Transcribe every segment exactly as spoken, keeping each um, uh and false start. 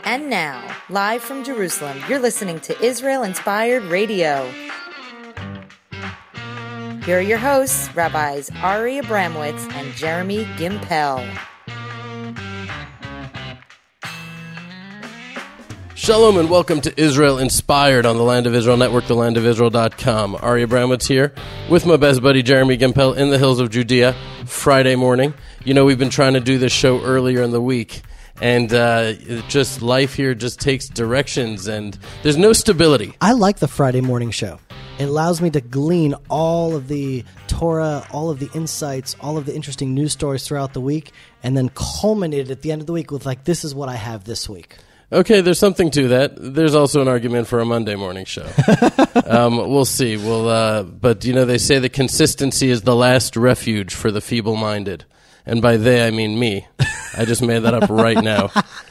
And now, live from Jerusalem, you're listening to Israel Inspired Radio. Here are your hosts, Rabbis Ari Abramowitz and Jeremy Gimpel. Shalom and welcome to Israel Inspired on the Land of Israel Network, the land of israel dot com. Ari Abramowitz here with my best buddy Jeremy Gimpel in the hills of Judea, Friday morning. You know, we've been trying to do this show earlier in the week, and uh, it just life here just takes directions, and there's no stability. I like the Friday morning show. It allows me to glean all of the Torah, all of the insights, all of the interesting news stories throughout the week, and then culminate at the end of the week with, like, this is what I have this week. Okay, there's something to that. There's also an argument for a Monday morning show. um, we'll see. We'll, uh, but, you know, they say that consistency is the last refuge for the feeble-minded. And by they, I mean me. I just made that up right now.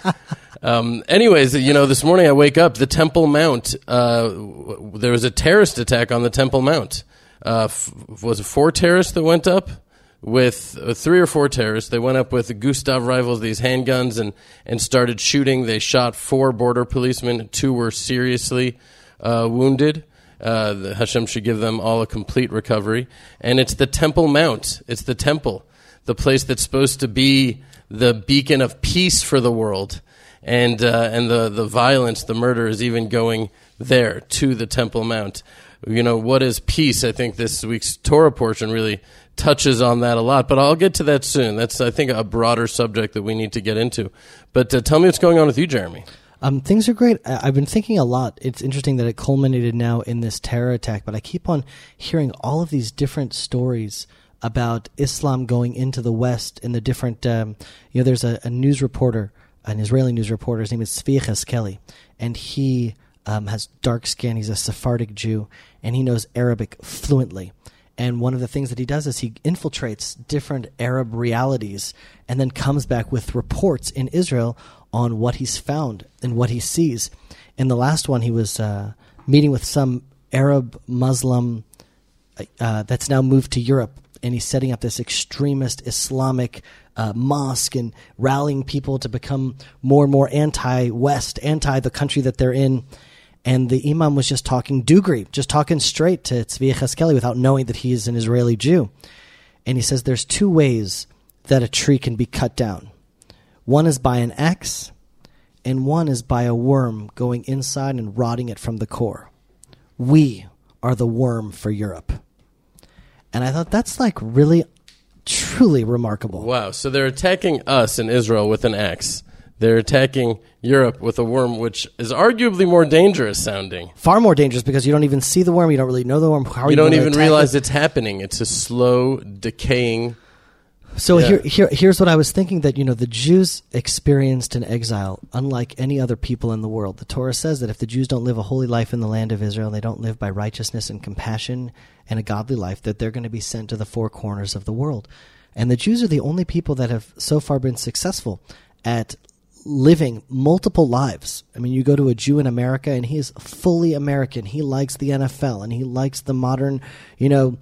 Um, anyways, you know, this morning I wake up, the Temple Mount, uh, w- there was a terrorist attack on the Temple Mount. Uh, f- was it four terrorists that went up? With uh, three or four terrorists. They went up with Gustav rifles, these handguns, and, and started shooting. They shot four border policemen. Two were seriously uh, wounded. Uh, the Hashem should give them all a complete recovery. And it's the Temple Mount. It's the temple, the place that's supposed to be the beacon of peace for the world. And uh, and the, the violence, the murder is even going there to the Temple Mount. You know, what is peace? I think this week's Torah portion really touches on that a lot, but I'll get to that soon. That's, I think, a broader subject that we need to get into. But uh, tell me what's going on with you, Jeremy. Um, things are great. I- I've been thinking a lot. It's interesting that it culminated now in this terror attack, but I keep on hearing all of these different stories about Islam going into the West and the different, um, you know, there's a, a news reporter, an Israeli news reporter, his name is Tzvi Cheskeli, and he um, has dark skin. He's a Sephardic Jew, and he knows Arabic fluently. And one of the things that he does is he infiltrates different Arab realities and then comes back with reports in Israel on what he's found and what he sees. In the last one, he was uh, meeting with some Arab Muslim uh, that's now moved to Europe, and he's setting up this extremist Islamic uh, mosque and rallying people to become more and more anti-West, anti the country that they're in. And the imam was just talking Dugri, just talking straight to Tzvi Cheskeli without knowing that he's an Israeli Jew. And he says there's two ways that a tree can be cut down. One is by an axe, and one is by a worm going inside and rotting it from the core. We are the worm for Europe. And I thought that's like really, truly remarkable. Wow, so they're attacking us in Israel with an axe. They're attacking Europe with a worm, which is arguably more dangerous sounding. Far more dangerous because you don't even see the worm. You don't really know the worm. How are you you don't even realize it? it's happening. It's a slow, decaying. So yeah. here, here, here's what I was thinking, that, you know, the Jews experienced an exile unlike any other people in the world. The Torah says that if the Jews don't live a holy life in the land of Israel, they don't live by righteousness and compassion and a godly life, that they're going to be sent to the four corners of the world. And the Jews are the only people that have so far been successful at living multiple lives. I mean, you go to a Jew in America and he is fully American. He likes the N F L and he likes the modern, you know,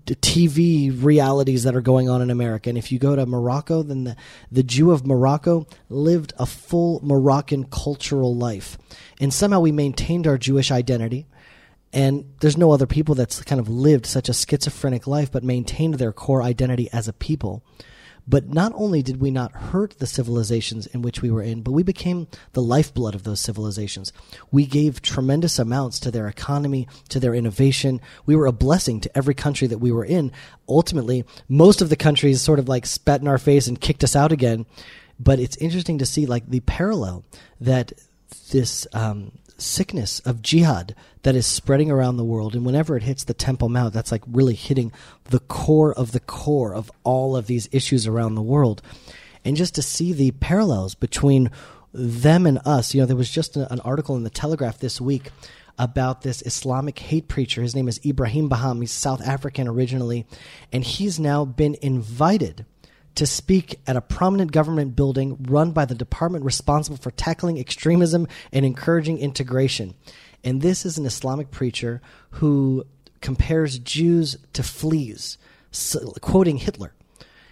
T V realities that are going on in America. And if you go to Morocco, then the, the Jew of Morocco lived a full Moroccan cultural life. And somehow we maintained our Jewish identity. And there's no other people that's kind of lived such a schizophrenic life but maintained their core identity as a people. But not only did we not hurt the civilizations in which we were in, but we became the lifeblood of those civilizations. We gave tremendous amounts to their economy, to their innovation. We were a blessing to every country that we were in. Ultimately, most of the countries sort of like spat in our face and kicked us out again. But it's interesting to see like the parallel that this um, sickness of jihad that is spreading around the world, and whenever it hits the Temple Mount, that's like really hitting the core of the core of all of these issues around the world. And just to see the parallels between them and us, you know, there was just a, an article in the Telegraph this week about this Islamic hate preacher. His name is Ibrahim Baham. He's South African originally, and he's now been invited to speak at a prominent government building run by the department responsible for tackling extremism and encouraging integration. And this is an Islamic preacher who compares Jews to fleas, quoting Hitler.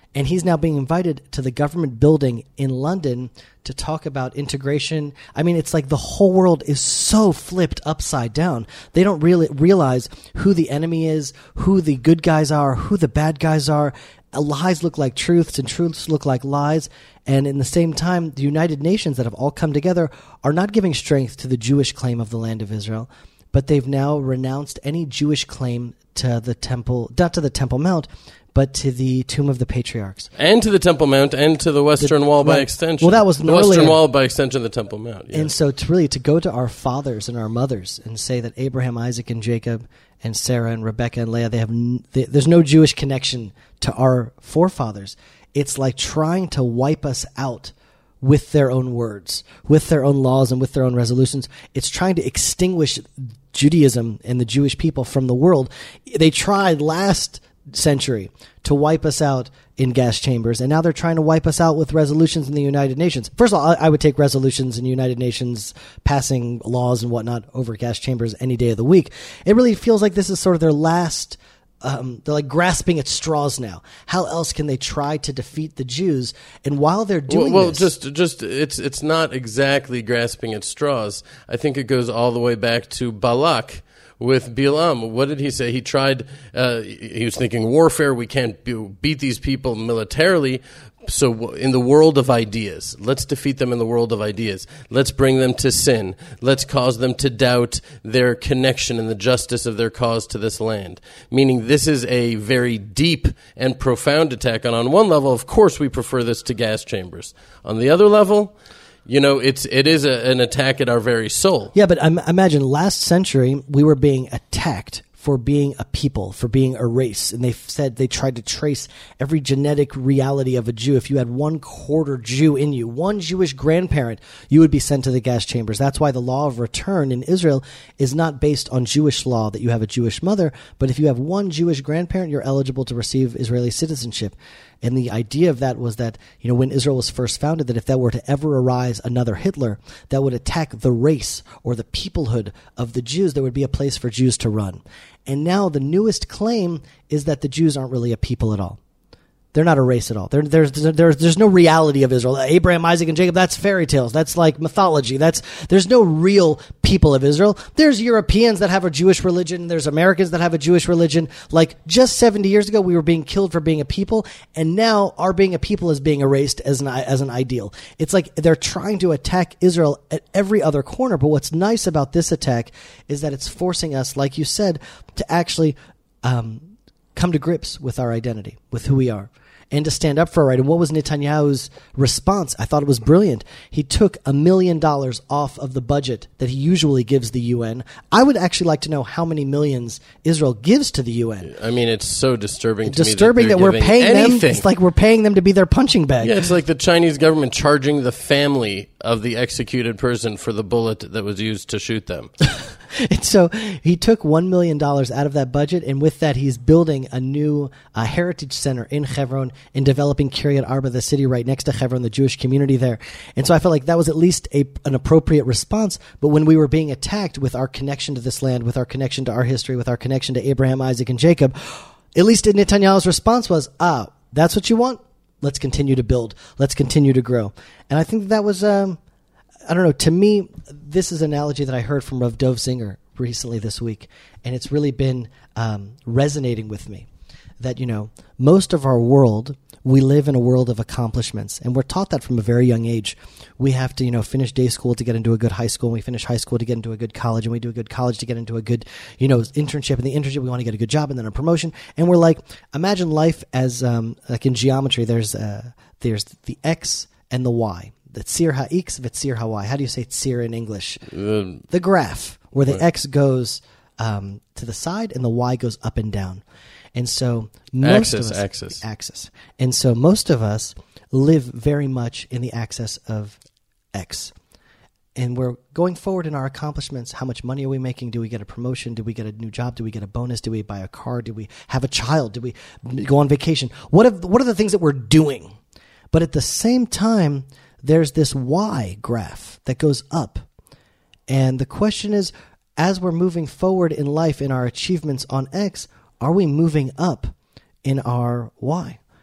And he's now being invited to the government building in London to talk about integration. I mean, it's like the whole world is so flipped upside down. They don't really realize who the enemy is, who the good guys are, who the bad guys are. Lies look like truths and truths look like lies. And in the same time, the United Nations that have all come together are not giving strength to the Jewish claim of the land of Israel, but they've now renounced any Jewish claim to the temple, not to the Temple Mount, but to the Tomb of the Patriarchs. And to the Temple Mount and to the Western The- Wall by right. extension. Well, that was the earlier. Western Wall by extension, the Temple Mount. Yeah. And so to really to go to our fathers and our mothers and say that Abraham, Isaac, and Jacob and Sarah and Rebecca and Leah, they have n- they, there's no Jewish connection to our forefathers. It's like trying to wipe us out with their own words, with their own laws, and with their own resolutions. It's trying to extinguish Judaism and the Jewish people from the world. They tried last century to wipe us out in gas chambers, and now they're trying to wipe us out with resolutions in the United Nations. First of all, I, I would take resolutions in the United Nations passing laws and whatnot over gas chambers any day of the week. It really feels like this is sort of their last Um, they're like grasping at straws now. How else can they try to defeat the Jews? And while they're doing well, well this, just just it's it's not exactly grasping at straws. I think it goes all the way back to Balak with Bilam. What did he say? He tried. Uh, he was thinking warfare. We can't be, beat these people militarily. So in the world of ideas, let's defeat them in the world of ideas. Let's bring them to sin. Let's cause them to doubt their connection and the justice of their cause to this land. Meaning this is a very deep and profound attack. And on one level, of course, we prefer this to gas chambers. On the other level, you know, it's it is a, an attack at our very soul. yeah, but um, imagine last century we were being attacked for being a people, for being a race. And they said they tried to trace every genetic reality of a Jew. If you had one quarter Jew in you, one Jewish grandparent, you would be sent to the gas chambers. That's why the law of return in Israel is not based on Jewish law that you have a Jewish mother, but if you have one Jewish grandparent, you're eligible to receive Israeli citizenship. And the idea of that was that, you know, when Israel was first founded, that if there were to ever arise another Hitler that would attack the race or the peoplehood of the Jews, there would be a place for Jews to run. And now the newest claim is that the Jews aren't really a people at all. They're not a race at all. There, there's, there's, there's no reality of Israel. Abraham, Isaac, and Jacob, that's fairy tales. That's like mythology. That's, there's no real people of Israel. There's Europeans that have a Jewish religion. There's Americans that have a Jewish religion. Like just seventy years ago, we were being killed for being a people. And now our being a people is being erased as an, as an ideal. It's like they're trying to attack Israel at every other corner. But what's nice about this attack is that it's forcing us, like you said, to actually, um, come to grips with our identity, with who we are, and to stand up for our right. And what was Netanyahu's response? I thought it was brilliant. He took a million dollars off of the budget that he usually gives the U N. I would actually like to know how many millions Israel gives to the U N. I mean, it's so disturbing to Disturbing me that, that we're paying anything. them. It's like we're paying them to be their punching bag. Yeah, it's like the Chinese government charging the family of the executed person for the bullet that was used to shoot them. And so he took one million dollars out of that budget, and with that, he's building a new uh, heritage center in Hebron and developing Kiryat Arba, the city right next to Hebron, the Jewish community there. And so I felt like that was at least a, an appropriate response. But when we were being attacked with our connection to this land, with our connection to our history, with our connection to Abraham, Isaac, and Jacob, at least Netanyahu's response was, ah, that's what you want? Let's continue to build. Let's continue to grow. And I think that was... Um, I don't know. To me, this is an analogy that I heard from Rav Dov Zinger recently this week, and it's really been um, resonating with me. That, you know, most of our world, we live in a world of accomplishments, and we're taught that from a very young age. We have to, you know, finish day school to get into a good high school, and we finish high school to get into a good college, and we do a good college to get into a good, you know, internship. And the internship, we want to get a good job, and then a promotion. And we're like, imagine life as um, like in geometry. There's uh, there's the X and the Y. The tzir ha'x, v'tzir ha'y. How do you say tzir in English? Uh, the graph, where the right. X goes um, to the side and the Y goes up and down. And so most axis, of us... axis. Axis. And so most of us live very much in the axis of X. And we're going forward in our accomplishments. How much money are we making? Do we get a promotion? Do we get a new job? Do we get a bonus? Do we buy a car? Do we have a child? Do we go on vacation? What are, what are the things that we're doing? But at the same time... there's this Y graph that goes up. And the question is, as we're moving forward in life in our achievements on X, are we moving up in our Y?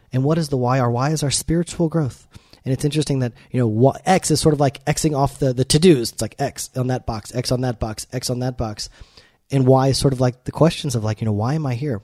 And what is the why? Our why is our spiritual growth. And it's interesting that, you know, X is sort of like Xing off the, the to-dos. It's like X on that box, X on that box, X on that box. And Y is sort of like the questions of like, you know, why am I here?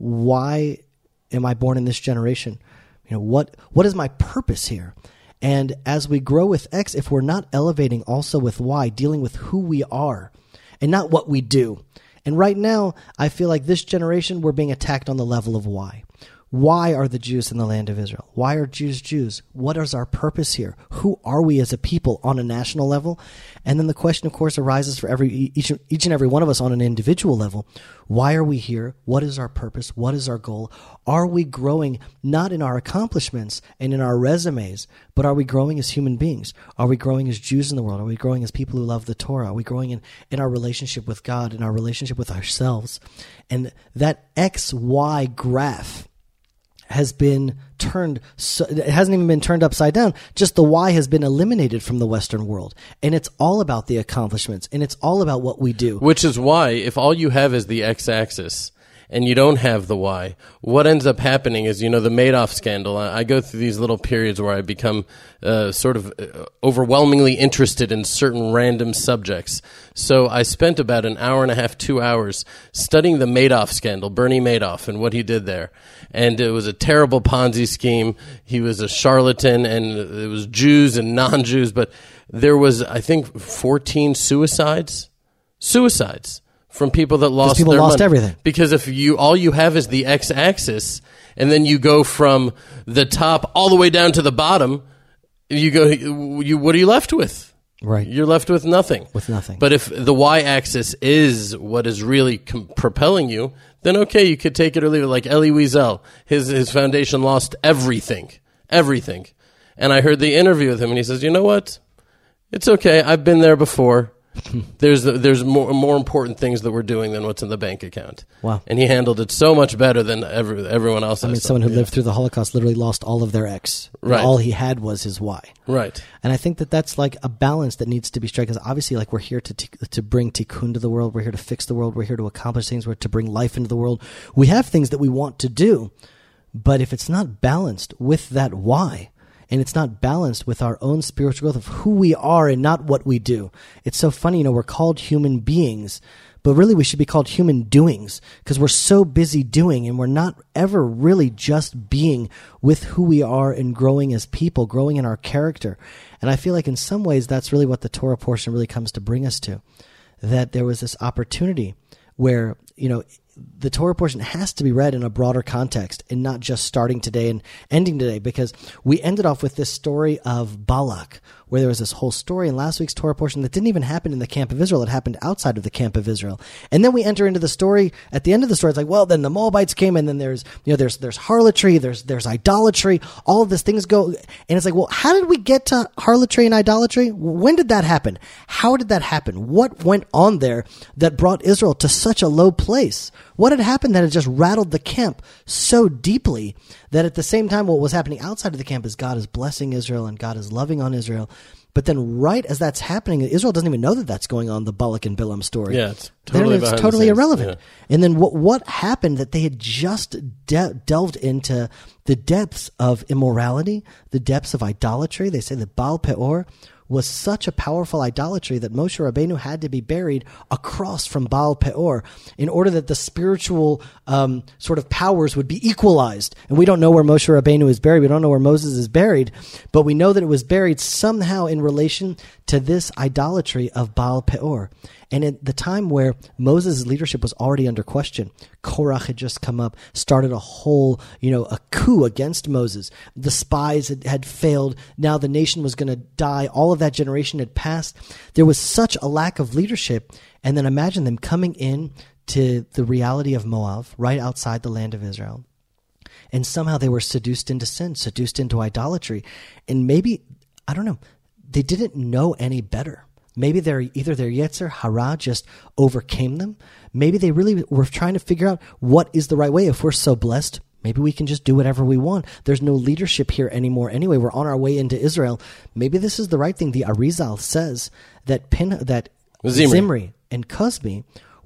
Why am I born in this generation? You know, what what is my purpose here? And as we grow with X, if we're not elevating also with Y, dealing with who we are and not what we do. And right now, I feel like this generation, we're being attacked on the level of why. Why are the Jews in the land of Israel? Why are Jews Jews? What is our purpose here? Who are we as a people on a national level? And then the question, of course, arises for every each, each and every one of us on an individual level. Why are we here? What is our purpose? What is our goal? Are we growing not in our accomplishments and in our resumes, but are we growing as human beings? Are we growing as Jews in the world? Are we growing as people who love the Torah? Are we growing in, in our relationship with God, in our relationship with ourselves? And that X Y graph has been turned, so, it hasn't even been turned upside down. Just the why has been eliminated from the Western world. And it's all about the accomplishments, and it's all about what we do. Which is why, if all you have is the x-axis and you don't have the y, what ends up happening is, you know, the Madoff scandal. I, I go through these little periods where I become uh, sort of uh, overwhelmingly interested in certain random subjects. So I spent about an hour and a half, two hours studying the Madoff scandal, Bernie Madoff, and what he did there. And it was a terrible Ponzi scheme. He was a charlatan, and it was Jews and non-Jews. But there was, I think, fourteen suicides. Suicides. From people that lost people their lost money. everything. Because if you all you have is the x-axis, and then you go from the top all the way down to the bottom, you go. You what are you left with? Right. You're left with nothing. With nothing. But if the y-axis is what is really com- propelling you, then okay, you could take it or leave it. Like Elie Wiesel, his his foundation lost everything, everything. And I heard the interview with him, and he says, "You know what? It's okay. I've been there before." There's there's more more important things that we're doing than what's in the bank account. Wow. And he handled it so much better than every, everyone else. I mean, has someone who done. lived through the Holocaust literally lost all of their X. And Right. all he had was his Y. Right. And I think that that's like a balance that needs to be struck. Because obviously, like, we're here to t- to bring tikkun to the world. We're here to fix the world. We're here to accomplish things. We're to bring life into the world. We have things that we want to do. But if it's not balanced with that why, and it's not balanced with our own spiritual growth of who we are and not what we do. It's so funny, you know, we're called human beings, but really we should be called human doings because we're so busy doing and we're not ever really just being with who we are and growing as people, growing in our character. And I feel like in some ways that's really what the Torah portion really comes to bring us to, that there was this opportunity where, you know, the Torah portion has to be read in a broader context and not just starting today and ending today, because we ended off with this story of Balak, where there was this whole story in last week's Torah portion that didn't even happen in the camp of Israel. It happened outside of the camp of Israel. And then we enter into the story at the end of the story. It's like, well, then the Moabites came, and then there's, you know, there's, there's harlotry, there's, there's idolatry, all of these things go. And it's like, well, how did we get to harlotry and idolatry? When did that happen? How did that happen? What went on there that brought Israel to such a low place? What had happened that had just rattled the camp so deeply that at the same time what was happening outside of the camp is God is blessing Israel and God is loving on Israel. But then right as that's happening, Israel doesn't even know that that's going on, the Balak and Bilam story. Yeah, it's totally, then it's behind totally the scenes. irrelevant. Yeah. And then what what happened that they had just de- delved into the depths of immorality, the depths of idolatry. They say that Baal Peor was such a powerful idolatry that Moshe Rabbeinu had to be buried across from Baal Peor in order that the spiritual um, sort of powers would be equalized. And we don't know where Moshe Rabbeinu is buried. We don't know where Moses is buried, but we know that it was buried somehow in relation to this idolatry of Baal Peor. And at the time where Moses' leadership was already under question, Korach had just come up, started a whole, you know, a coup against Moses. The spies had, had failed. Now the nation was going to die. All of that generation had passed. There was such a lack of leadership. And then imagine them coming in to the reality of Moab, right outside the land of Israel. And somehow they were seduced into sin, seduced into idolatry. And maybe, I don't know, they didn't know any better. Maybe their either their Yetzer Hara just overcame them. Maybe they really were trying to figure out what is the right way. If we're so blessed, maybe we can just do whatever we want. There's no leadership here anymore anyway. We're on our way into Israel. Maybe this is the right thing. The Arizal says that Pin, that Zimri. Zimri and Cosbi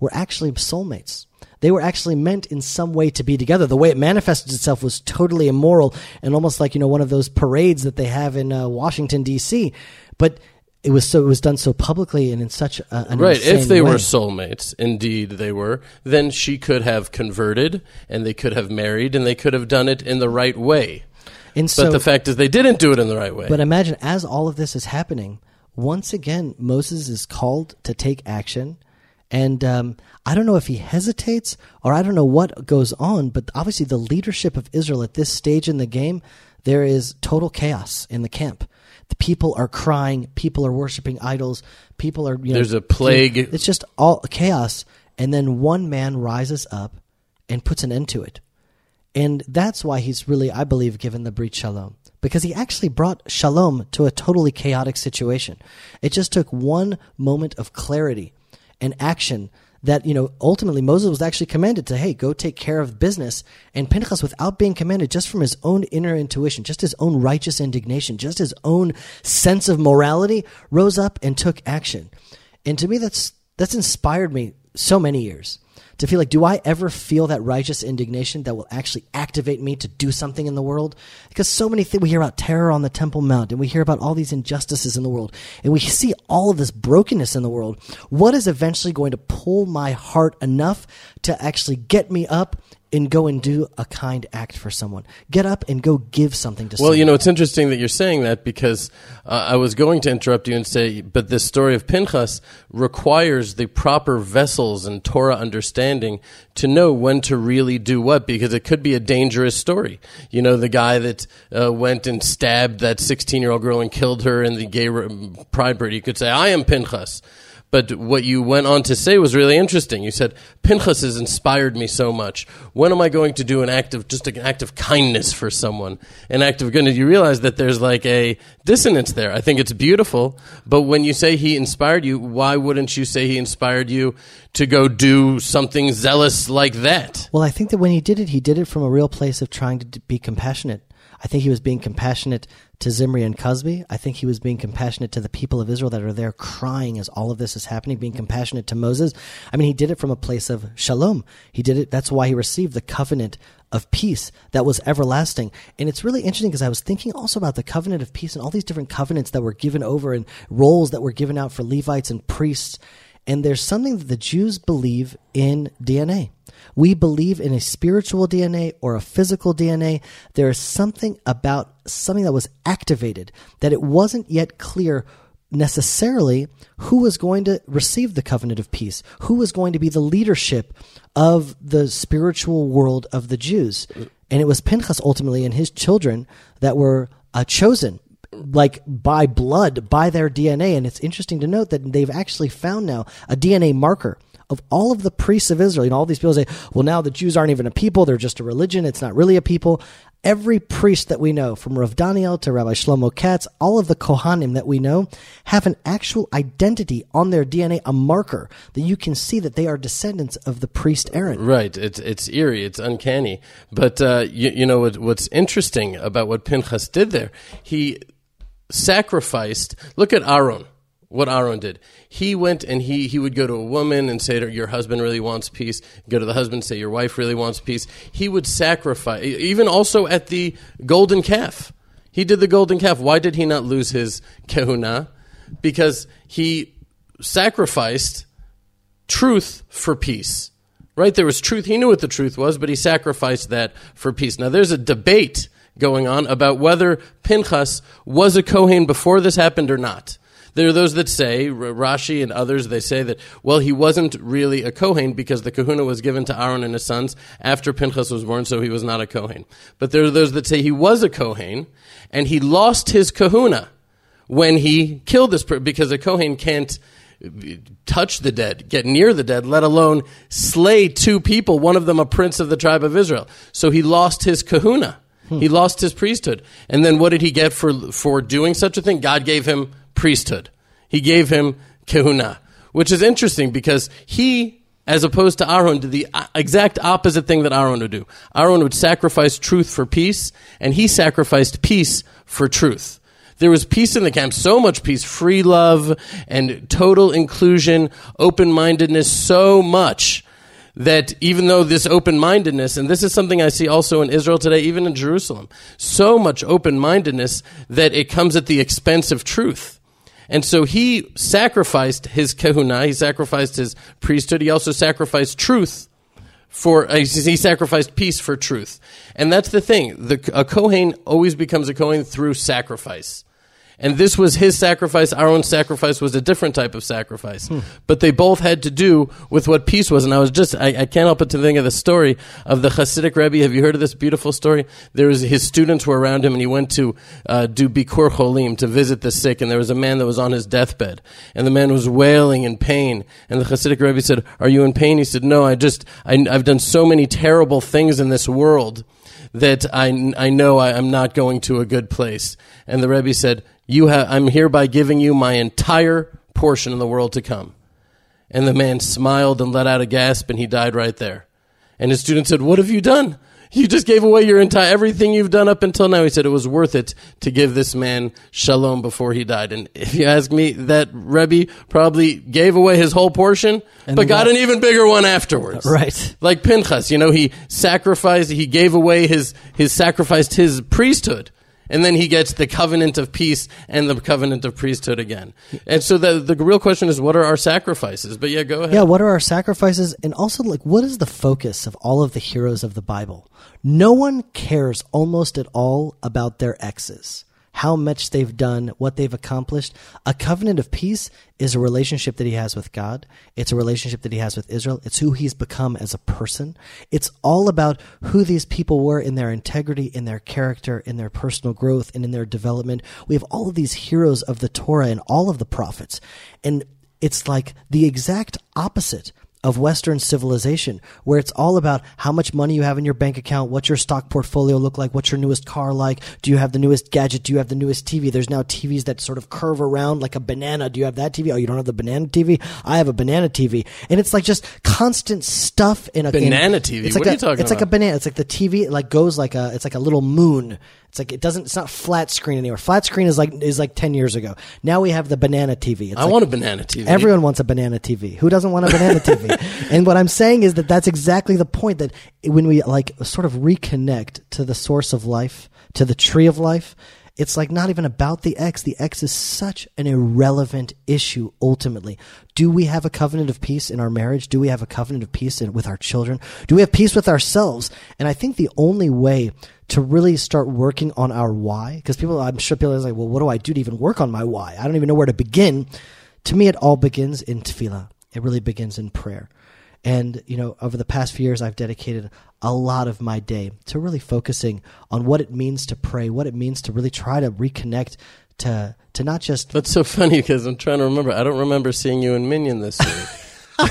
were actually soulmates. They were actually meant in some way to be together. The way it manifested itself was totally immoral and almost like, you know, one of those parades that they have in uh, Washington, D C. But it was so it was done so publicly and in such a, an right. insane If they way. were soulmates, indeed they were, then she could have converted and they could have married and they could have done it in the right way. And so, but the fact is they didn't do it in the right way. But imagine, as all of this is happening, once again, Moses is called to take action. And um, I don't know if he hesitates or I don't know what goes on, but obviously the leadership of Israel at this stage in the game, there is total chaos in the camp. The people are crying. People are worshiping idols. People are, you know, there's a plague. It's just all chaos. And then one man rises up and puts an end to it. And that's why he's really, I believe, given the Brit Shalom. Because he actually brought shalom to a totally chaotic situation. It just took one moment of clarity and action that, you know, ultimately Moses was actually commanded to, hey, go take care of business. And Pinchas, without being commanded, just from his own inner intuition, just his own righteous indignation, just his own sense of morality, rose up and took action. And to me, that's that's inspired me so many years. To feel like, do I ever feel that righteous indignation that will actually activate me to do something in the world? Because so many things, we hear about terror on the Temple Mount, and we hear about all these injustices in the world, and we see all of this brokenness in the world. What is eventually going to pull my heart enough to actually get me up and go and do a kind act for someone? Get up and go give something to well, someone. Well, you know, it's interesting that you're saying that because uh, I was going to interrupt you and say, but this story of Pinchas requires the proper vessels and Torah understanding to know when to really do what, because it could be a dangerous story. You know, the guy that uh, went and stabbed that sixteen-year-old girl and killed her in the gay pride parade, you could say, I am Pinchas. But what you went on to say was really interesting. You said, Pinchas has inspired me so much. When am I going to do an act of, just an act of kindness for someone? An act of goodness. You realize that there's like a dissonance there. I think it's beautiful. But when you say he inspired you, why wouldn't you say he inspired you to go do something zealous like that? Well, I think that when he did it, he did it from a real place of trying to be compassionate. I think he was being compassionate to Zimri and Cosby. I think he was being compassionate to the people of Israel that are there crying as all of this is happening, being compassionate to Moses. I mean, he did it from a place of shalom. He did it. That's why he received the covenant of peace that was everlasting. And it's really interesting because I was thinking also about the covenant of peace and all these different covenants that were given over and roles that were given out for Levites and priests. And there's something that the Jews believe in D N A. We believe in a spiritual D N A or a physical D N A. There is something about something that was activated that it wasn't yet clear necessarily who was going to receive the covenant of peace, who was going to be the leadership of the spiritual world of the Jews. And it was Pinchas ultimately and his children that were uh, chosen like by blood, by their D N A. And it's interesting to note that they've actually found now a D N A marker of all of the priests of Israel. You know, all these people say, well, now the Jews aren't even a people. They're just a religion. It's not really a people. Every priest that we know, from Rav Daniel to Rabbi Shlomo Katz, all of the Kohanim that we know have an actual identity on their D N A, a marker that you can see that they are descendants of the priest Aaron. Right. It's it's eerie. It's uncanny. But, uh, you, you know, what, what's interesting about what Pinchas did there, he sacrificed. Look at Aaron. What Aaron did. He went and he, he would go to a woman and say to her, your husband really wants peace. Go to the husband and say, your wife really wants peace. He would sacrifice, even also at the golden calf. He did the golden calf. Why did he not lose his kehuna? Because he sacrificed truth for peace. Right? There was truth. He knew what the truth was, but he sacrificed that for peace. Now, there's a debate going on about whether Pinchas was a Kohen before this happened or not. There are those that say, Rashi and others, they say that, well, he wasn't really a Kohen because the kahuna was given to Aaron and his sons after Pinchas was born, so he was not a Kohen. But there are those that say he was a Kohen, and he lost his kahuna when he killed this person, because a Kohen can't touch the dead, get near the dead, let alone slay two people, one of them a prince of the tribe of Israel. So he lost his kahuna. Hmm. He lost his priesthood. And then what did he get for for doing such a thing? God gave him priesthood. He gave him kehuna, which is interesting because he, as opposed to Aaron, did the exact opposite thing that Aaron would do. Aaron would sacrifice truth for peace, and he sacrificed peace for truth. There was peace in the camp, so much peace, free love and total inclusion, open-mindedness, so much that even though this open-mindedness, and this is something I see also in Israel today, even in Jerusalem, so much open-mindedness that it comes at the expense of truth. And so he sacrificed his kahuna, he sacrificed his priesthood, he also sacrificed truth for, uh, he sacrificed peace for truth. And that's the thing, the, a Kohen always becomes a Kohen through sacrifice. And this was his sacrifice. Our own sacrifice was a different type of sacrifice. Hmm. But they both had to do with what peace was. And I was just, I, I can't help but to think of the story of the Hasidic Rebbe. Have you heard of this beautiful story? There was, his students were around him, and he went to uh, do Bikur Cholim, to visit the sick. And there was a man that was on his deathbed. And the man was wailing in pain. And the Hasidic Rebbe said, "Are you in pain?" He said, "No, I just, I, I've done so many terrible things in this world that I, I know I, I'm not going to a good place." And the Rebbe said, "You have, I'm hereby giving you my entire portion in the world to come." And the man smiled and let out a gasp, and he died right there. And his student said, "What have you done? You just gave away your entire, everything you've done up until now." He said it was worth it to give this man shalom before he died. And if you ask me, that Rebbe probably gave away his whole portion, and but got an even bigger one afterwards. Right. Like Pinchas, you know, he sacrificed, he gave away his, his sacrificed his priesthood. And then he gets the covenant of peace and the covenant of priesthood again. And so the the real question is, what are our sacrifices? But yeah, go ahead. Yeah, what are our sacrifices? And also, like, what is the focus of all of the heroes of the Bible? No one cares almost at all about their exes, how much they've done, what they've accomplished. A covenant of peace is a relationship that he has with God. It's a relationship that he has with Israel. It's who he's become as a person. It's all about who these people were in their integrity, in their character, in their personal growth, and in their development. We have all of these heroes of the Torah and all of the prophets. And it's like the exact opposite of Western civilization, where it's all about how much money you have in your bank account, what's your stock portfolio look like, what's your newest car like, do you have the newest gadget, do you have the newest T V? There's now T Vs that sort of curve around like a banana. Do you have that T V? Oh, you don't have the banana T V? I have a banana T V. And it's like just constant stuff in a banana in, T V. It's What like are a, you talking It's about? like a banana. It's like the T V. It like goes like a. It's like a little moon. It's like it doesn't. It's not flat screen anymore. Flat screen is like is like ten years ago. Now we have the banana T V. It's I like, want a banana T V. Everyone wants a banana T V. Who doesn't want a banana T V? And what I'm saying is that that's exactly the point, that when we like sort of reconnect to the source of life, to the tree of life, it's like not even about the X. The X is such an irrelevant issue ultimately. Do we have a covenant of peace in our marriage? Do we have a covenant of peace in, with our children? Do we have peace with ourselves? And I think the only way to really start working on our why, because people, I'm sure people are like, well, what do I do to even work on my why? I don't even know where to begin. To me, it all begins in tefillah. It really begins in prayer. And, you know, over the past few years, I've dedicated a lot of my day to really focusing on what it means to pray, what it means to really try to reconnect to to not just... That's so funny, because I'm trying to remember. I don't remember seeing you in Minyan this week.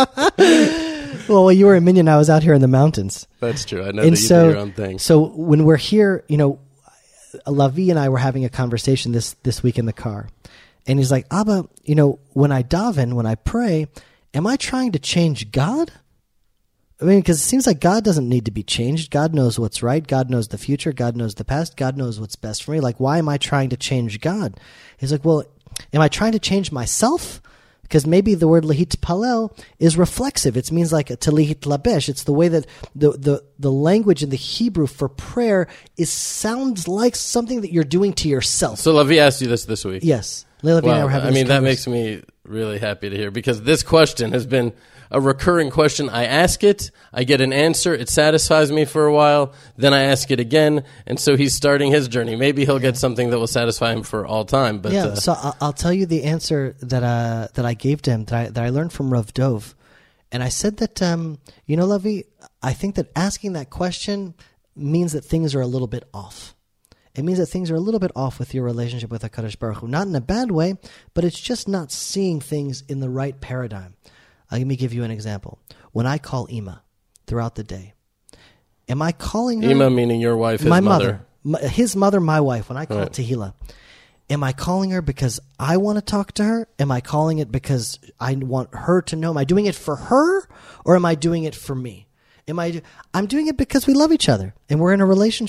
Well, when you were in Minyan, I was out here in the mountains. That's true. I know And that you so, do your own thing. So when we're here, you know, Lavi and I were having a conversation this, this week in the car. And he's like, Abba, you know, when I daven, when I pray, am I trying to change God? I mean, because it seems like God doesn't need to be changed. God knows what's right. God knows the future. God knows the past. God knows what's best for me. Like, why am I trying to change God? He's like, well, am I trying to change myself? Because maybe the word lehit palel is reflexive. It means like to lehit labesh. It's the way that the, the, the language in the Hebrew for prayer is sounds like something that you're doing to yourself. So Lavi asked you this this week. Yes. Leila and I Wow. were having I mean, this that conversation. makes me really happy to hear, because this question has been a recurring question. I ask it, I get an answer, it satisfies me for a while, then I ask it again, and so he's starting his journey. Maybe he'll get something that will satisfy him for all time. But yeah, uh, so I'll, I'll tell you the answer that uh, that I gave to him, that I, that I learned from Rav Dov. And I said that, um, you know, Lavi, I think that asking that question means that things are a little bit off. It means that things are a little bit off with your relationship with HaKadosh Baruch Hu. Not in a bad way, but it's just not seeing things in the right paradigm. Uh, let me give you an example. When I call Ima throughout the day, am I calling her? Ima meaning your wife, his my mother. mother. M- His mother, my wife. When I call Right. Tehillah, am I calling her because I want to talk to her? Am I calling it because I want her to know? Am I doing it for her, or am I doing it for me? Am I? I'm doing it because we love each other and we're in a relationship.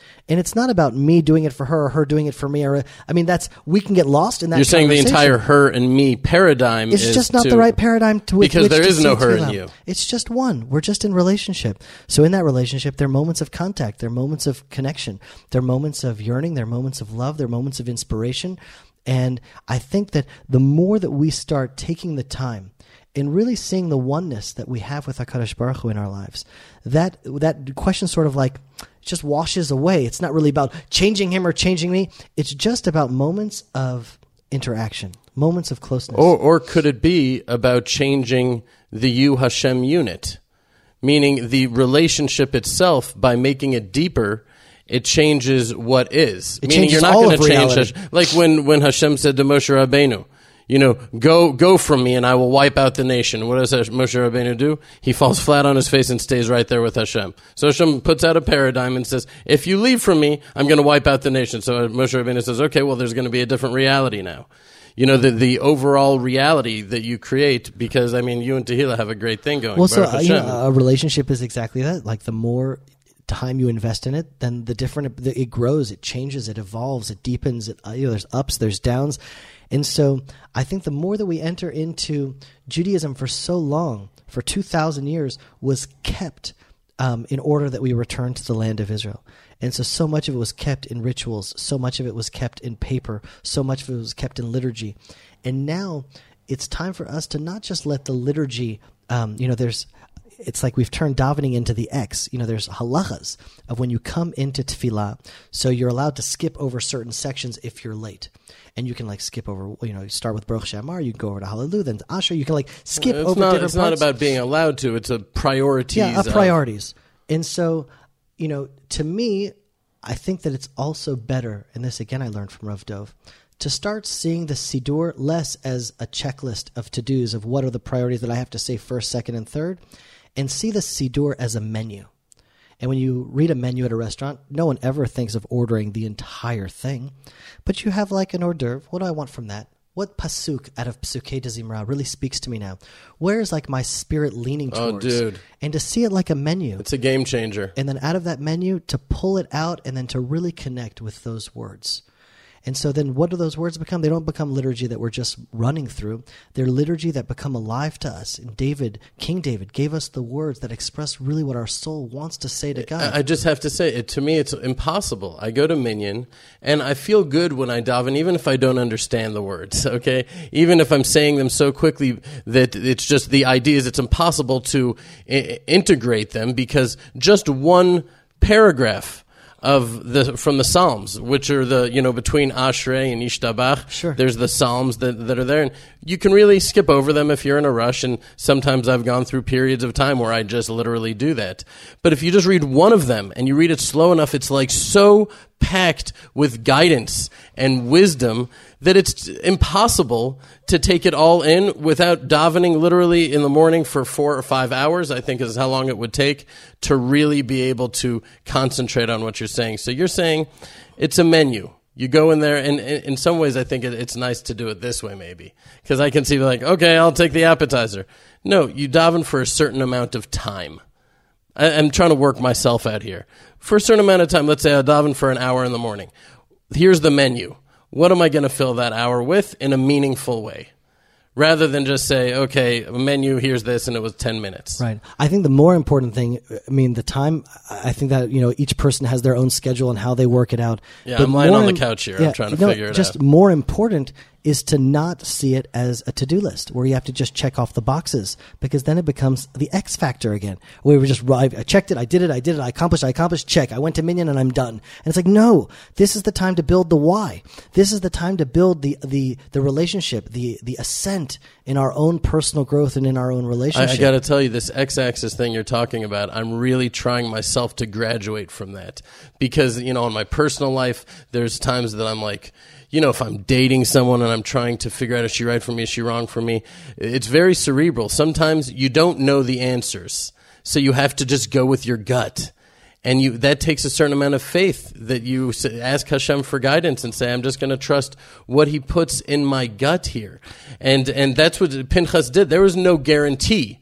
And it's not about me doing it for her or her doing it for me. Or I mean, that's we can get lost in that. You're saying the conversation. entire her and me paradigm It's is just not to, the right paradigm to with because which there to is see no her tefillah. and you. It's just one. We're just in relationship. So in that relationship, there are moments of contact. There are moments of connection. There are moments of yearning. There are moments of love. There are moments of inspiration. And I think that the more that we start taking the time and really seeing the oneness that we have with HaKadosh Baruch Hu in our lives, that that question sort of like just washes away. It's not really about changing him or changing me. It's just about moments of interaction, moments of closeness. Or, or could it be about changing the you Hashem unit, meaning the relationship itself by making it deeper? It changes what is. It Meaning changes you're not all going of to change reality. Hash- like when, when Hashem said to Moshe Rabbeinu, you know, go go from me and I will wipe out the nation. What does Moshe Rabbeinu do? He falls flat on his face and stays right there with Hashem. So Hashem puts out a paradigm and says, if you leave from me, I'm going to wipe out the nation. So Moshe Rabbeinu says, okay, well, there's going to be a different reality now. You know, the the overall reality that you create, because, I mean, you and Tehillah have a great thing going. Well, so Baruch uh, you know, Hashem. a relationship is exactly that. Like the more time you invest in it, then the different it, it grows, it changes, it evolves, it deepens. It, uh, you know, there's ups, there's downs, and so I think the more that we enter into Judaism for so long, for two thousand years, was kept um, in order that we return to the land of Israel. And so, so much of it was kept in rituals, so much of it was kept in paper, so much of it was kept in liturgy. And now it's time for us to not just let the liturgy, um, you know, there's, it's like we've turned davening into the X. You know, there's halachas of when you come into tefillah, so you're allowed to skip over certain sections if you're late. And you can like skip over, you know, you start with Baruch Shamar, you can go over to Hallelujah, then to Asher, you can like skip it's over not, different It's parts. not about being allowed to, it's a priorities. Yeah, a of- priorities. And so, you know, to me, I think that it's also better, and this again I learned from Rav Dov, to start seeing the Siddur less as a checklist of to-dos of what are the priorities that I have to say first, second, and third, and see the Siddur as a menu. And when you read a menu at a restaurant, no one ever thinks of ordering the entire thing, but you have like an hors d'oeuvre. What do I want from that? What pasuk out of Psukei de Zimra really speaks to me now? Where is like my spirit leaning Oh, towards? dude. And to see it like a menu. It's a game changer. And then out of that menu, to pull it out and then to really connect with those words. And so then what do those words become? They don't become liturgy that we're just running through. They're liturgy that become alive to us. And David, King David, gave us the words that express really what our soul wants to say to God. I I just have to say, it, to me, it's impossible. I go to Minyan, and I feel good when I daven, even if I don't understand the words, okay? Even if I'm saying them so quickly that it's just the idea is it's impossible to I- integrate them, because just one paragraph of the from the Psalms, which are the, you know, between Ashrei and Ishtabach. Sure. There's the Psalms that, that are there, and you can really skip over them if you're in a rush, and sometimes I've gone through periods of time where I just literally do that. But if you just read one of them and you read it slow enough, it's like so packed with guidance and wisdom that it's impossible to take it all in without davening literally in the morning for four or five hours, I think is how long it would take to really be able to concentrate on what you're saying. So you're saying it's a menu. You go in there, and in some ways I think it's nice to do it this way maybe, because I can see like, okay, I'll take the appetizer. No, you daven for a certain amount of time. I, I'm trying to work myself out here. For a certain amount of time, let's say I daven for an hour in the morning. Here's the menu. What am I going to fill that hour with in a meaningful way? Rather than just say, okay, a menu, here's this, and it was ten minutes. Right. I think the more important thing, I mean, the time, I think that, you know, each person has their own schedule and how they work it out. Yeah, But I'm lying more on the im- couch here. yeah, I'm trying to no, figure it just out. more important is to not see it as a to-do list where you have to just check off the boxes, because then it becomes the X factor again. Where we just, I checked it, I did it, I did it, I accomplished, I accomplished, check. I went to Minyan and I'm done. And it's like, no, this is the time to build the why. This is the time to build the the the relationship, the the ascent in our own personal growth and in our own I, relationship. I got to tell you, this X-axis thing you're talking about, I'm really trying myself to graduate from that. Because, you know, in my personal life, there's times that I'm like, you know, if I'm dating someone and I'm trying to figure out, is she right for me, is she wrong for me? It's very cerebral. Sometimes you don't know the answers, so you have to just go with your gut. And you that takes a certain amount of faith that you s- ask Hashem for guidance and say, I'm just going to trust what he puts in my gut here. And and that's what Pinchas did. There was no guarantee.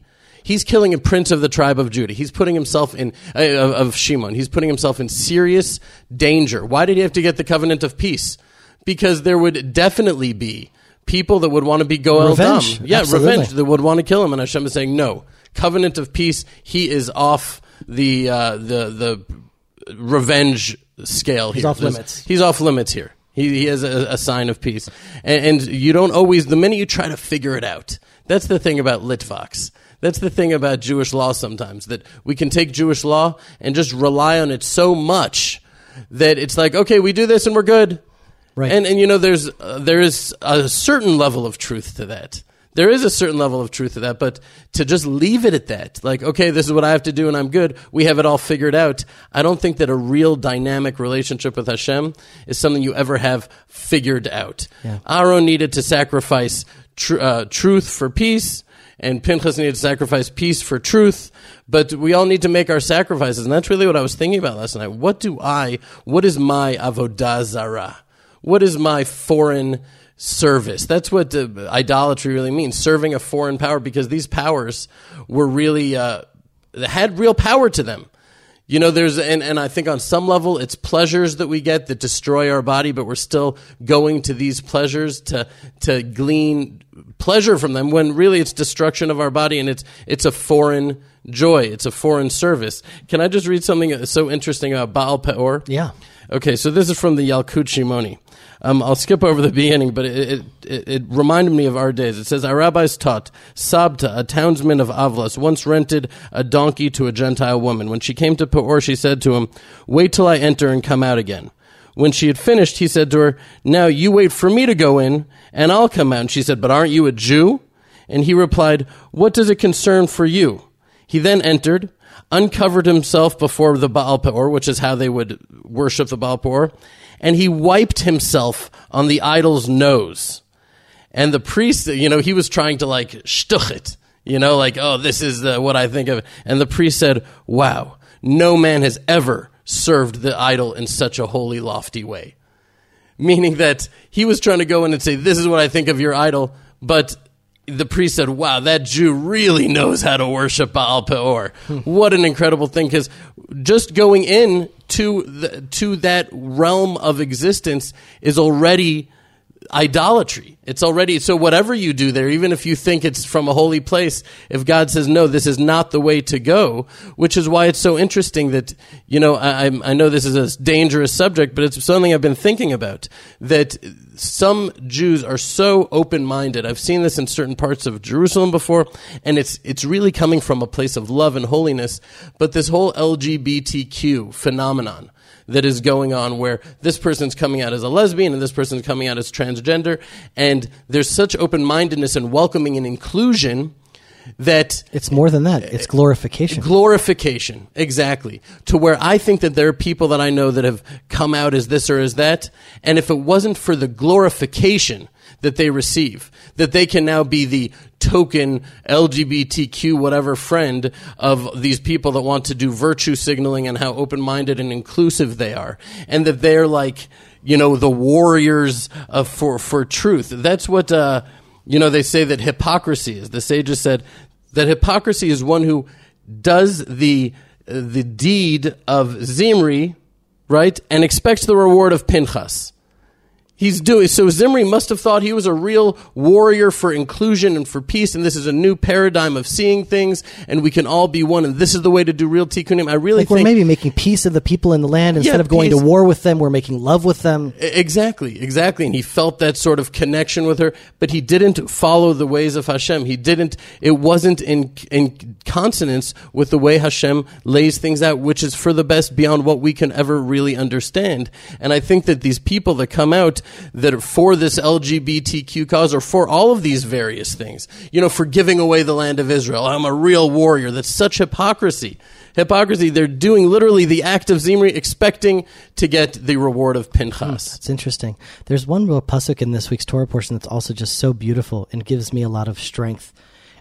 he's killing a prince of the tribe of Judah. He's putting himself in, uh, of, of Shimon. He's putting himself in serious danger. Why did he have to get the covenant of peace? Because there would definitely be people that would want to be Goel Revenge. Dam. Yeah, Absolutely. revenge, that would want to kill him. And Hashem is saying, no, covenant of peace, he is off the, uh, the, the revenge scale here. He's off There's- limits. He's off limits here. He, he has a, a sign of peace. And, and you don't always, the minute you try to figure it out, that's the thing about Litvox. That's the thing about Jewish law sometimes, that we can take Jewish law and just rely on it so much that it's like, okay, we do this and we're good. Right. And, and you know, there's, uh, there is a certain level of truth to that. There is a certain level of truth to that, but to just leave it at that, like, okay, this is what I have to do and I'm good, we have it all figured out, I don't think that a real dynamic relationship with Hashem is something you ever have figured out. Yeah. Aaron needed to sacrifice tr- uh, truth for peace, and Pinchas needed to sacrifice peace for truth, but we all need to make our sacrifices, and that's really what I was thinking about last night. What do I, what is my avodah zarah? What is my foreign service? That's what uh, idolatry really means, serving a foreign power, because these powers were really, uh, had real power to them. You know, there's, and, and I think on some level it's pleasures that we get that destroy our body, but we're still going to these pleasures to, to glean pleasure from them, when really it's destruction of our body, and it's, it's a foreign joy. It's a foreign service. Can I just read something so interesting about Baal Peor? Yeah. Okay, so this is from the Yalkut Shimoni. Um, I'll skip over the beginning, but it, it, it reminded me of our days. It says, our rabbis taught, Sabta, a townsman of Avlas, once rented a donkey to a Gentile woman. When she came to Peor, she said to him, wait till I enter and come out again. When she had finished, he said to her, now you wait for me to go in, and I'll come out. And she said, but aren't you a Jew? And he replied, what does it concern for you? He then entered, uncovered himself before the Baal Peor, which is how they would worship the Baal Peor, and he wiped himself on the idol's nose. And the priest, you know, he was trying to like shtuch it, you know, like, oh, this is the, what I think of. And the priest said, wow, no man has ever served the idol in such a holy, lofty way. Meaning that he was trying to go in and say, this is what I think of your idol, but the priest said, wow, that Jew really knows how to worship Baal Peor. What an incredible thing, because just going in to the, to that realm of existence is already idolatry. It's already, so whatever you do there, even if you think it's from a holy place, if God says, no, this is not the way to go, which is why it's so interesting that, you know, I, I know this is a dangerous subject, but it's something I've been thinking about, that some Jews are so open-minded. I've seen this in certain parts of Jerusalem before, and it's it's really coming from a place of love and holiness, but this whole L G B T Q phenomenon that is going on, where this person's coming out as a lesbian and this person's coming out as transgender, and there's such open-mindedness and welcoming and inclusion that It's more than that. It's glorification. glorification, exactly, to where I think that there are people that I know that have come out as this or as that, and if it wasn't for the glorification that they receive, that they can now be the token L G B T Q whatever friend of these people that want to do virtue signaling and how open-minded and inclusive they are, and that they're like, you know, the warriors of, for, for truth. That's what, uh, you know, they say that hypocrisy is. The sages said that hypocrisy is one who does the, uh, the deed of Zimri, right, and expects the reward of Pinchas. He's doing, so Zimri must have thought he was a real warrior for inclusion and for peace, and this is a new paradigm of seeing things, and we can all be one, and this is the way to do real tikkunim. I really Like think... we're maybe making peace of the people in the land instead Yeah, of going peace. to war with them. We're making love with them. Exactly, exactly. And he felt that sort of connection with her, but he didn't follow the ways of Hashem. He didn't, it wasn't in, in consonance with the way Hashem lays things out, which is for the best beyond what we can ever really understand. And I think that these people that come out that are for this L G B T Q cause, or for all of these various things, you know, for giving away the land of Israel, I'm a real warrior. That's such hypocrisy. Hypocrisy. They're doing literally the act of Zimri, expecting to get the reward of Pinchas. It's interesting. There's one real pasuk in this week's Torah portion that's also just so beautiful and gives me a lot of strength.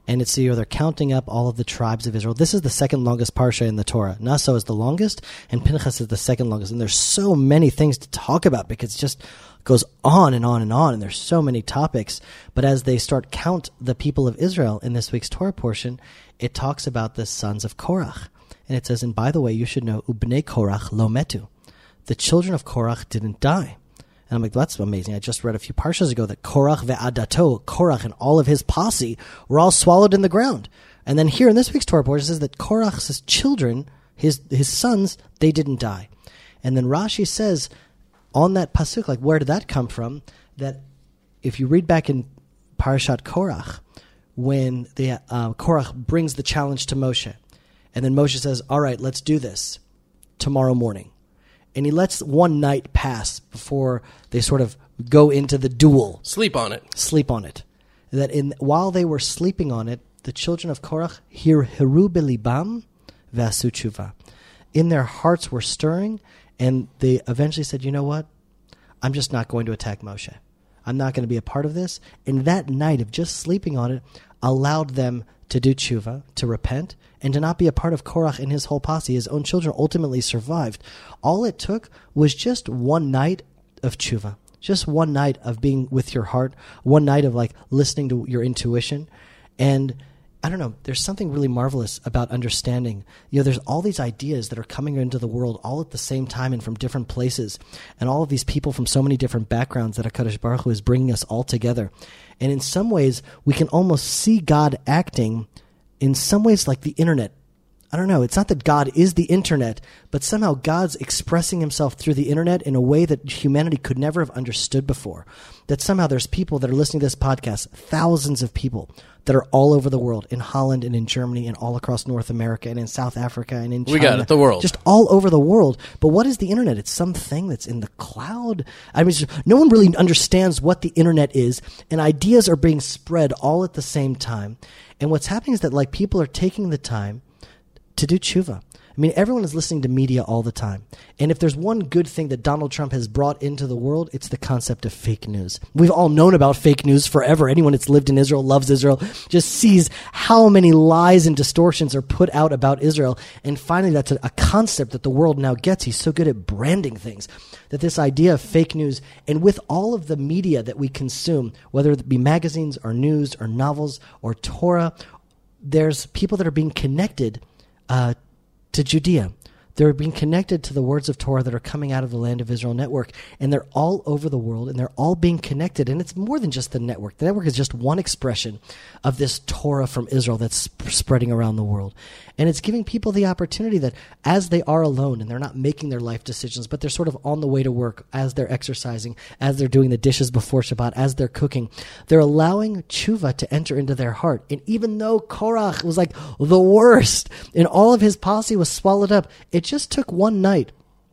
And it's, you know, they're counting up all of the tribes of Israel. This is the second longest parsha in the Torah. Naso is the longest, and Pinchas is the second longest. And there's so many things to talk about because it just goes on and on and on, and there's so many topics. But as they start count the people of Israel in this week's Torah portion, it talks about the sons of Korach. And it says, and by the way, you should know, Ubnei Korach lo metu. The children of Korach didn't die. And I'm like, that's amazing. I just read a few parshas ago that Korach ve'adato, Korach and all of his posse were all swallowed in the ground. And then here in this week's Torah portion, it says that Korach's children, his his sons, they didn't die. And then Rashi says on that pasuk, like, where did that come from? That if you read back in Parashat Korach, when the uh, Korach brings the challenge to Moshe, and then Moshe says, all right, let's do this tomorrow morning. And he lets one night pass before they sort of go into the duel. Sleep on it. Sleep on it. That in while they were sleeping on it, the children of Korach, hir hiru belibam v'asu tshuva. In their hearts were stirring, and they eventually said, you know what? I'm just not going to attack Moshe. I'm not going to be a part of this. And that night of just sleeping on it allowed them to do tshuva, to repent, and to not be a part of Korach and his whole posse. His own children ultimately survived. All it took was just one night of tshuva, just one night of being with your heart, one night of like listening to your intuition. And I don't know, there's something really marvelous about understanding. You know, there's all these ideas that are coming into the world all at the same time and from different places, and all of these people from so many different backgrounds that HaKadosh Baruch Hu is bringing us all together. And in some ways, we can almost see God acting in some ways like the internet. I don't know, it's not that God is the internet, but somehow God's expressing himself through the internet in a way that humanity could never have understood before. That somehow there's people that are listening to this podcast, thousands of people that are all over the world, in Holland and in Germany and all across North America and in South Africa and in China. We got it, the world. Just all over the world. But what is the internet? It's something that's in the cloud. I mean, no one really understands what the internet is, and ideas are being spread all at the same time. And what's happening is that like people are taking the time to do tshuva. I mean, everyone is listening to media all the time. And if there's one good thing that Donald Trump has brought into the world, it's the concept of fake news. We've all known about fake news forever. Anyone that's lived in Israel, loves Israel, just sees how many lies and distortions are put out about Israel. And finally, that's a, a concept that the world now gets. He's so good at branding things. That this idea of fake news, and with all of the media that we consume, whether it be magazines or news or novels or Torah, there's people that are being connected uh, to Judea. They're being connected to the words of Torah that are coming out of the Land of Israel network, and they're all over the world, and they're all being connected, and it's more than just the network. The network is just one expression of this Torah from Israel that's sp- spreading around the world, and it's giving people the opportunity that as they are alone, and they're not making their life decisions, but they're sort of on the way to work, as they're exercising, as they're doing the dishes before Shabbat, as they're cooking, they're allowing tshuva to enter into their heart. And even though Korach was like the worst, and all of his posse was swallowed up, it just took one night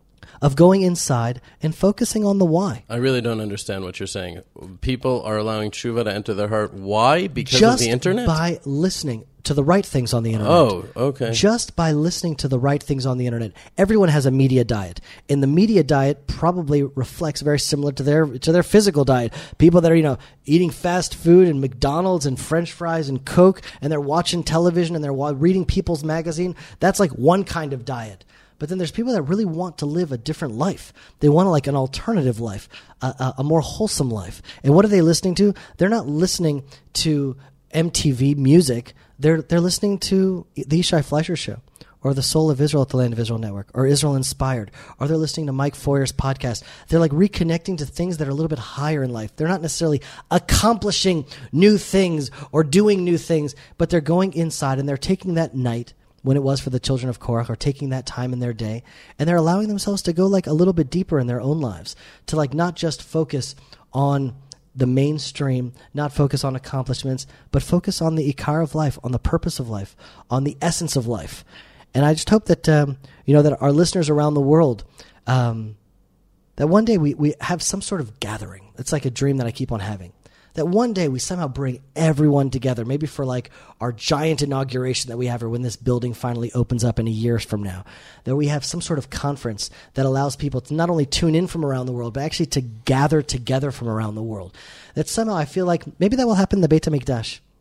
of going inside and focusing on the why. I really don't understand what you're saying. People are allowing tshuva to enter their heart. Why? Because just of the internet? By listening to the right things on the internet. Oh, okay. Just by listening to the right things on the internet. Everyone has a media diet, and the media diet probably reflects very similar to their to their physical diet. People that are, you know, eating fast food and McDonald's and French fries and Coke, and they're watching television and they're wa- reading People's Magazine. That's like one kind of diet. But then there's people that really want to live a different life. They want like an alternative life, a, a, a more wholesome life. And what are they listening to? They're not listening to M T V music. They're they're listening to the Yishai Fleischer Show, or the Soul of Israel at the Land of Israel Network, or Israel Inspired, or they're listening to Mike Foyer's podcast. They're like reconnecting to things that are a little bit higher in life. They're not necessarily accomplishing new things or doing new things, but they're going inside and they're taking that night, when it was for the children of Korach, or taking that time in their day, and they're allowing themselves to go like a little bit deeper in their own lives, to like not just focus on the mainstream, not focus on accomplishments, but focus on the ikar of life, on the purpose of life, on the essence of life. And I just hope that, um, you know, that our listeners around the world, um, that one day we, we have some sort of gathering. It's like a dream that I keep on having. That one day we somehow bring everyone together, maybe for like our giant inauguration that we have, or when this building finally opens up in a year from now, that we have some sort of conference that allows people to not only tune in from around the world, but actually to gather together from around the world. That somehow I feel like maybe that will happen in the Beit HaMikdash.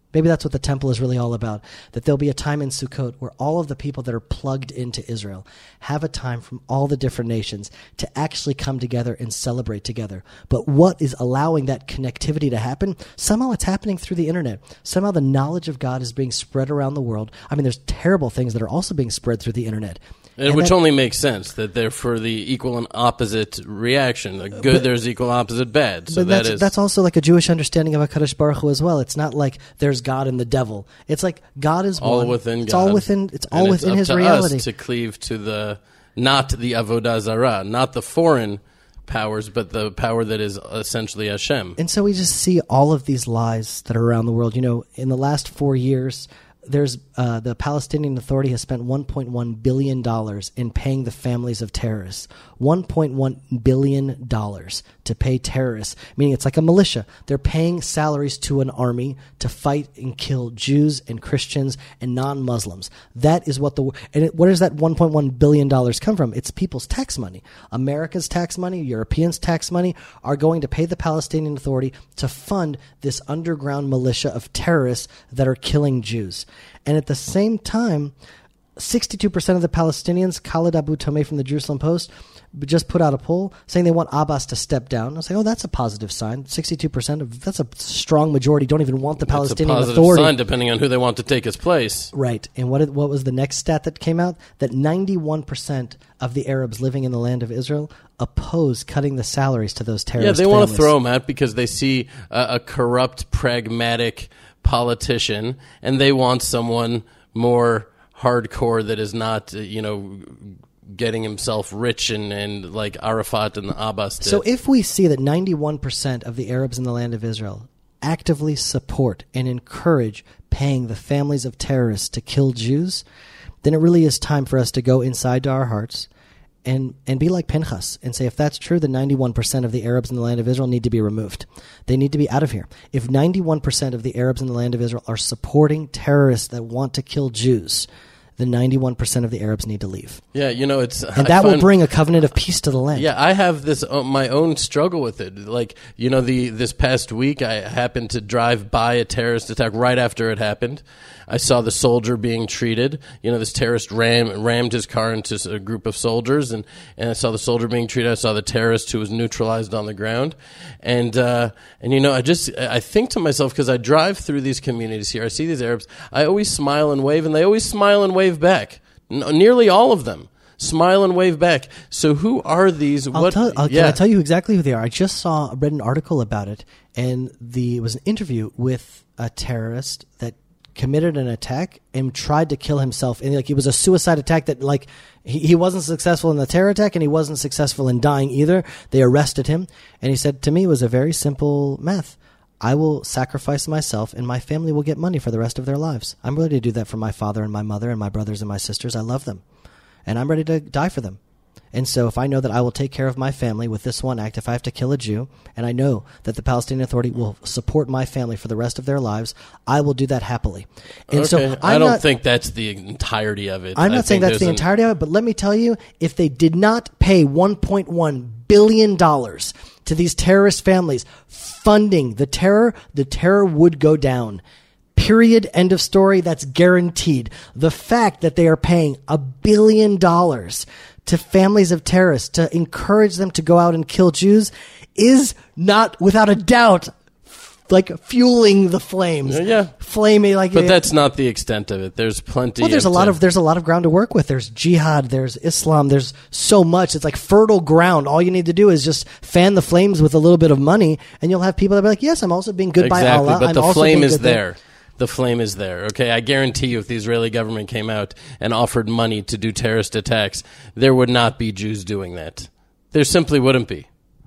Maybe that's what the temple is really all about, that there'll be a time in Sukkot where all of the people that are plugged into Israel have a time from all the different nations to actually come together and celebrate together. But what is allowing that connectivity to happen? Somehow it's happening through the internet. Somehow the knowledge of God is being spread around the world. I mean, there's terrible things that are also being spread through the internet. And Which that, only makes sense, that they're for the equal and opposite reaction. Like good, but, there's equal opposite bad. So but that that's, is that's also like a Jewish understanding of HaKadosh Baruch Hu as well. It's not like there's God and the devil. It's like God is all one. within it's God. all within. It's all and within it's His up to reality. Us to cleave to the not the Avodah Zarah, not the foreign powers, but the power that is essentially Hashem. And so we just see all of these lies that are around the world. You know, in the last four years. There's uh, the Palestinian Authority has spent one point one billion dollars in paying the families of terrorists. one point one billion dollars to pay terrorists, meaning it's like a militia. They're paying salaries to an army to fight and kill Jews and Christians and non-Muslims. That is what the and it, where does that one point one billion dollars come from? It's people's tax money. America's tax money, Europeans' tax money are going to pay the Palestinian Authority to fund this underground militia of terrorists that are killing Jews. And at the same time, sixty-two percent of the Palestinians, Khaled Abu Tameh from the Jerusalem Post, just put out a poll saying they want Abbas to step down. I was like, oh, that's a positive sign. sixty-two percent of that's a strong majority. Don't even want the It's Palestinian a positive Authority. sign, depending on who they want to take his place. Right. And what what was the next stat that came out? That ninety-one percent of the Arabs living in the land of Israel oppose cutting the salaries to those terrorist Yeah, they families. want to throw them out because they see a, a corrupt, pragmatic politician, and they want someone more hardcore that is not, uh, you know, getting himself rich and, and like Arafat and Abbas did. So if we see that ninety-one percent of the Arabs in the land of Israel actively support and encourage paying the families of terrorists to kill Jews, then it really is time for us to go inside to our hearts and and be like Pinchas and say, if that's true, then ninety-one percent of the Arabs in the land of Israel need to be removed. They need to be out of here. If ninety-one percent of the Arabs in the land of Israel are supporting terrorists that want to kill Jews, then ninety-one percent of the Arabs need to leave. Yeah, you know, it's... And that will bring a covenant of peace to the land. Yeah, I have this uh, my own struggle with it. Like, you know, the this past week, I happened to drive by a terrorist attack right after it happened. I saw the soldier being treated. You know, this terrorist ram, rammed his car into a group of soldiers, and, and I saw the soldier being treated. I saw the terrorist who was neutralized on the ground. And, uh, and you know, I just, I think to myself, because I drive through these communities here, I see these Arabs, I always smile and wave, and they always smile and wave back. N- nearly all of them. Smile and wave back. So who are these? I'll what? Tell, I'll, yeah. Can I tell you exactly who they are? I just saw, read an article about it, and the it was an interview with a terrorist that committed an attack and tried to kill himself. And like it was a suicide attack that like he, he wasn't successful in the terror attack and he wasn't successful in dying either. They arrested him, and he said to me, it was a very simple math. I will sacrifice myself and my family will get money for the rest of their lives. I'm ready to do that for my father and my mother and my brothers and my sisters. I love them. And I'm ready to die for them. And so if I know that I will take care of my family with this one act, if I have to kill a Jew, and I know that the Palestinian Authority will support my family for the rest of their lives, I will do that happily. And okay. so I'm I don't not, think that's the entirety of it. I'm not I saying that's the an, entirety of it, but let me tell you, if they did not pay one point one billion dollars to these terrorist families funding the terror, the terror would go down. Period. End of story. That's guaranteed. The fact that they are paying a billion dollars to families of terrorists to encourage them to go out and kill Jews is not, without a doubt, like fueling the flames. Yeah, flaming like. But that's not the extent of it. There's plenty. Well, there's a lot to, of there's a lot of ground to work with. There's jihad. There's Islam. There's so much. It's like fertile ground. All you need to do is just fan the flames with a little bit of money, and you'll have people that be like, "Yes, I'm also being good exactly, by Allah." But I'm the also flame being is good there. there. The flame is there, okay? I guarantee you if the Israeli government came out and offered money to do terrorist attacks, there would not be Jews doing that. There simply wouldn't be.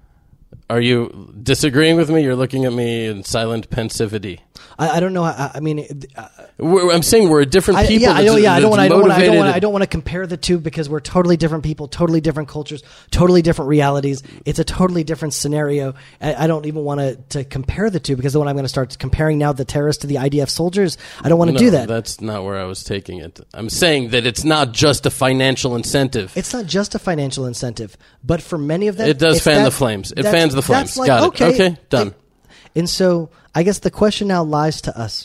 Are you disagreeing with me? You're looking at me in silent pensivity. I, I don't know. I, I mean, uh, we're, I'm saying we're different I, people. yeah, I don't. Yeah, I don't want. I don't want. I don't want. And, I don't want to compare the two because we're totally different people, totally different cultures, totally different realities. It's a totally different scenario. I, I don't even want to to compare the two because then when I'm going to start comparing now the terrorists to the I D F soldiers, I don't want to no, do that. That's not where I was taking it. I'm saying that it's not just a financial incentive. It's not just a financial incentive, but for many of them, it does it's fan that, the flames. It fans the flames. Like, Got it. Okay, okay, done. I, and so I guess the question now lies to us.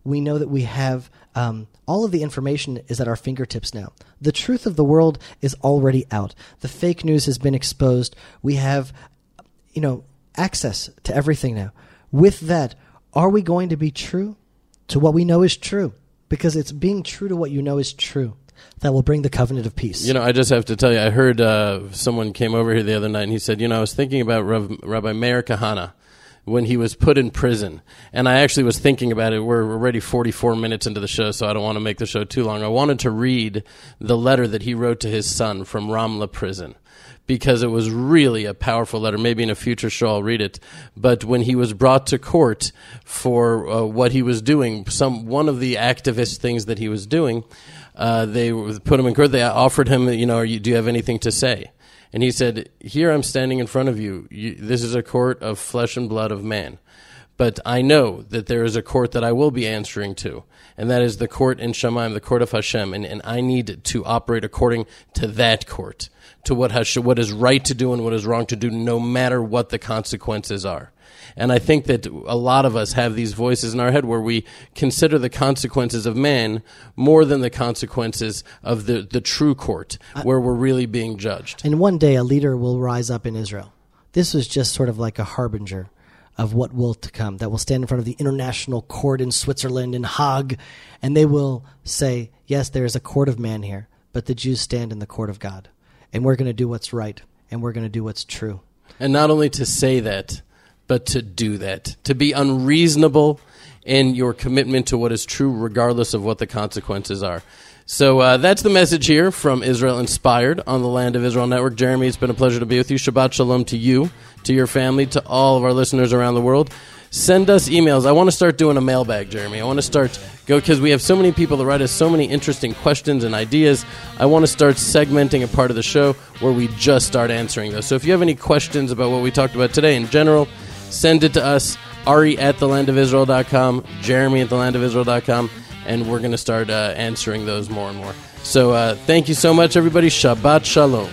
We know that we have um, all of the information is at our fingertips now. The truth of the world is already out. The fake news has been exposed. We have, you know, access to everything now. With that, are we going to be true to what we know is true? Because it's being true to what you know is true that will bring the covenant of peace. You know, I just have to tell you, I heard uh, someone came over here the other night and he said, you know, I was thinking about Rav, Rabbi Meir Kahana when he was put in prison. And I actually was thinking about it. We're already forty-four minutes into the show, so I don't want to make the show too long. I wanted to read the letter that he wrote to his son from Ramla prison, because it was really a powerful letter. Maybe in a future show I'll read it. But when he was brought to court for uh, what he was doing, some one of the activist things that he was doing, uh, they put him in court. They offered him, you know, are you, do you have anything to say? And he said, here I'm standing in front of you. you. This is a court of flesh and blood of man. But I know that there is a court that I will be answering to, and that is the court in Shamayim, the court of Hashem, and, and I need to operate according to that court, to what Hashem, what is right to do and what is wrong to do, no matter what the consequences are. And I think that a lot of us have these voices in our head where we consider the consequences of man more than the consequences of the, the true court, where we're really being judged. And one day a leader will rise up in Israel. This was just sort of like a harbinger of what will to come, that will stand in front of the international court in Switzerland, in Hague, and they will say, yes, there is a court of man here, but the Jews stand in the court of God, and we're going to do what's right, and we're going to do what's true. And not only to say that, but to do that, to be unreasonable in your commitment to what is true, regardless of what the consequences are. So uh, that's the message here from Israel Inspired on the Land of Israel Network. Jeremy, it's been a pleasure to be with you. Shabbat shalom to you, to your family, to all of our listeners around the world. Send us emails. I want to start doing a mailbag, Jeremy. I want to start, go because we have so many people that write us so many interesting questions and ideas. I want to start segmenting a part of the show where we just start answering those. So if you have any questions about what we talked about today in general, send it to us, Ari at the land of israel dot com, Jeremy at the land of israel dot com, and we're going to start uh, answering those more and more. So uh, thank you so much, everybody. Shabbat shalom.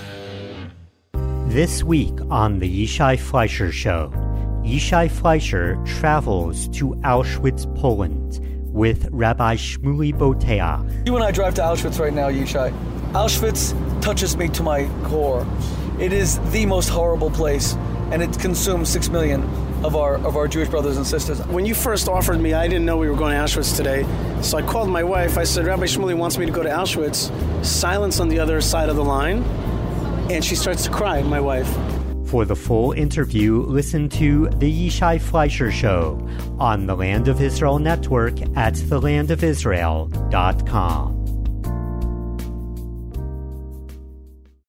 This week on the Yishai Fleischer Show, Yishai Fleischer travels to Auschwitz, Poland, with Rabbi Shmuley Boteach. You and I drive to Auschwitz right now, Yishai. Auschwitz touches me to my core. It is the most horrible place, and it consumes six million of our of our Jewish brothers and sisters. When you first offered me, I didn't know we were going to Auschwitz today, so I called my wife. I said, Rabbi Shmuley wants me to go to Auschwitz. Silence on the other side of the line, and she starts to cry, my wife. For the full interview, listen to The Yishai Fleischer Show on the Land of Israel Network at the land of israel dot com.